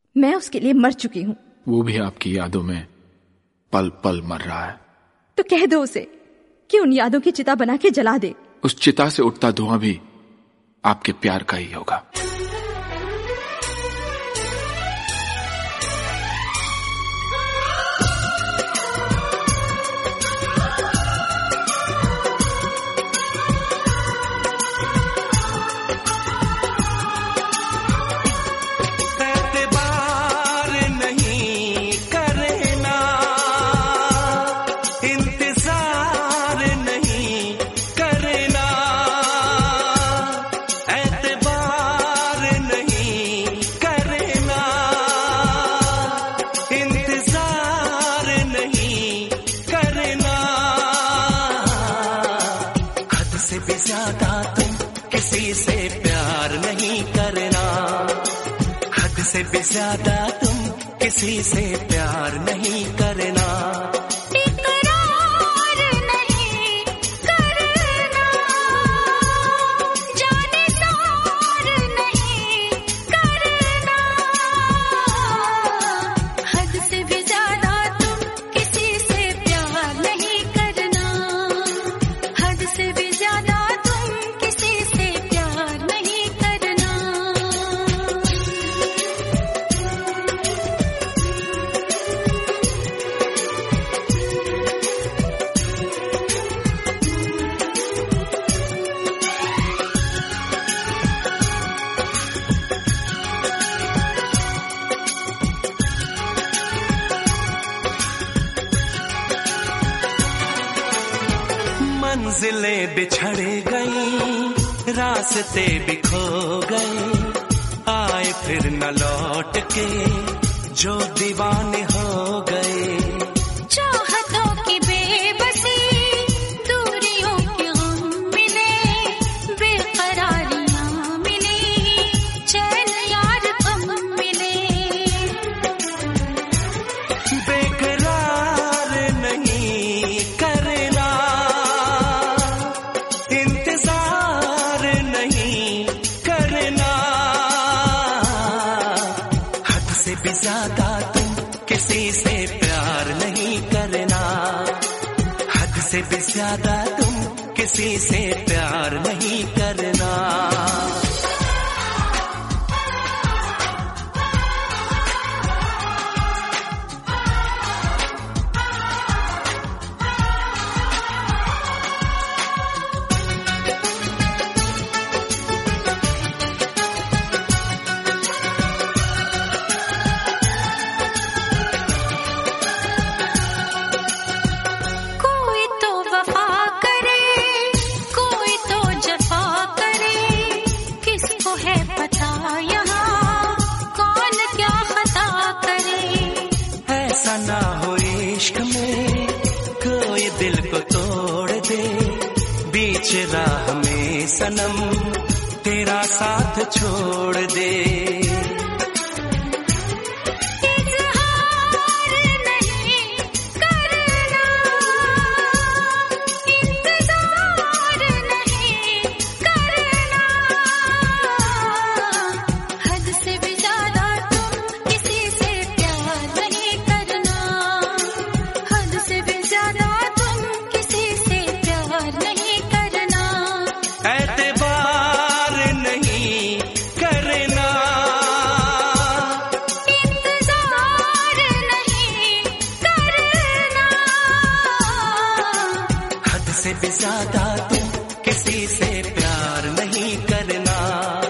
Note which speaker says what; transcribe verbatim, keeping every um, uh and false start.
Speaker 1: मैं उसके लिए मर चुकी हूँ।
Speaker 2: वो भी आपकी यादों में पल पल मर रहा है।
Speaker 1: तो कह दो उसे कि उन यादों की चिता बना के जला दे।
Speaker 2: उस चिता से उठता धुआं भी आपके प्यार का ही होगा।
Speaker 3: ज्यादा तुम किसी से प्यार नहीं करना, हद से भी ज्यादा तुम किसी से प्यार नहीं करना। मंजिलें बिछड़ गई, रास्ते भी खो गए, आए फिर न लौट के जो दीवाने हो गए।
Speaker 4: चाहतों की बेबसी, दूरियों के गम मिले, बेकरारियां मिली, चैन यार कम मिले।
Speaker 3: बेकरार नहीं करना, इंतजार नहीं करना, हद से भी ज्यादा तुम किसी से प्यार नहीं करना, हद से भी ज्यादा तुम किसी से प्यार नहीं करना। ना हो इश्क में कोई दिल को तोड़ दे, बीच राह में सनम तेरा साथ छोड़ दे। से भी ज्यादा तुम किसी से प्यार नहीं करना।